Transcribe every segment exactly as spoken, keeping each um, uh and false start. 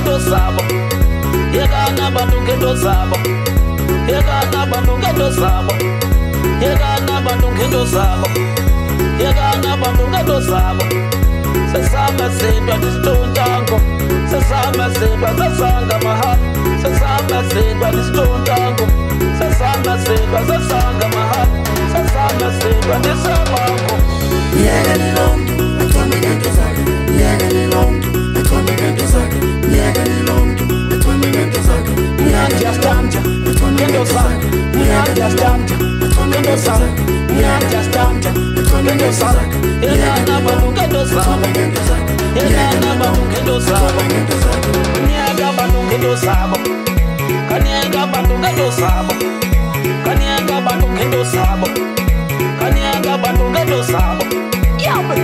ngento zabo. Yekana bantu ngento zabo. Yekana bantu ngento zabo. Yekana bantu ngento zabo. Yekana bantu ngento zabo. Sesama sendwa distontango. Sesama sendwa sesanga mahal. Sesama sendwa distontango. Sesama sendwa sesanga mahal. Sesama sendwa disabango. Yekani lonto, atome ngento zake. Yekani lonto, atome ngento zake. Yekani lonto, atome ngento zake. Nyanja stanja, ngento zake. Nyanja stanja, ngento zake. Nyanja stanja, ngento zake. Yekana bantu ngento zabo. Yekana bantu ngento zabo. Nyanga bantu ngento zabo. Kanyanga bantu ngento zabo. Kanyanga bantu ngento zabo. Kanyanga bantu ngento zabo. Yabe.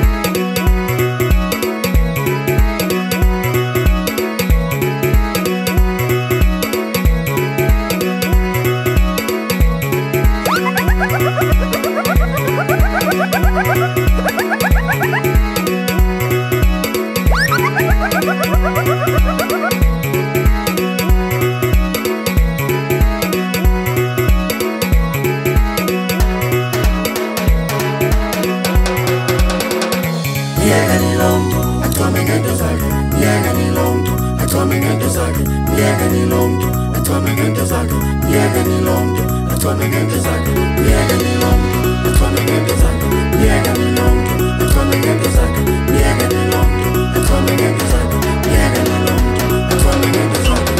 Yekani lonto, atome ngento zake. Yekani lonto, atome ngento zake. Yekani lonto, atome ngento zake. Yekani lonto, atome ngento zake. Yekani lonto, atome ngento zake. Yekani lonto, atome ngento zake. Yekani lonto, atome ngento zake. Yekani lonto, atome ngento zake.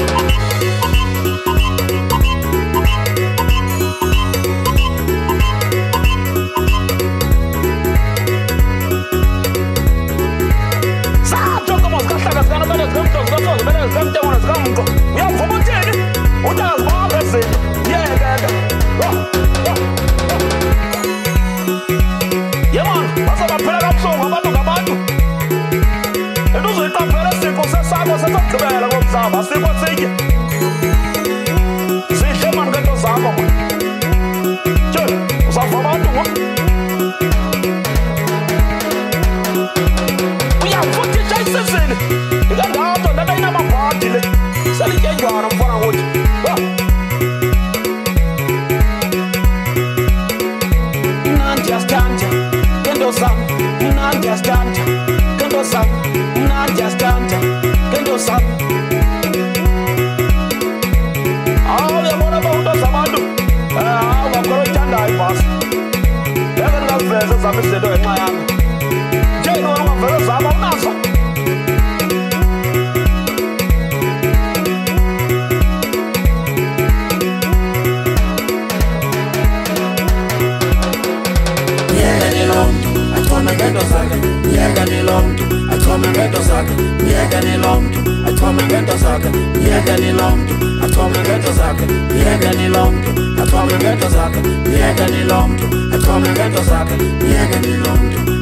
Yekani lonto, atome ngento zake. Yekani lonto, atome ngento zake. Yekani lonto, atome ngento zake. Yekani lonto, atome ngento zake. Yekani lonto, atome ngento zake. Yekani lonto.